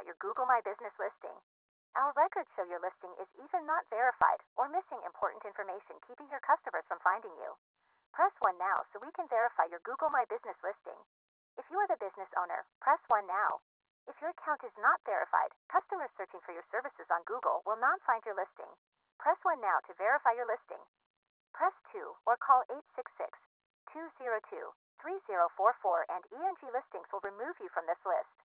about your Google My Business listing. Our records show your listing is either not verified or missing important information, keeping your customers from finding you. Press 1 now so we can verify your Google My Business listing. If you are the business owner, press 1 now. If your account is not verified, customers searching for your services on Google will not find your listing. Press 1 now to verify your listing. Press 2 or call 866-202-3044 and ENG Listings will remove you from this list.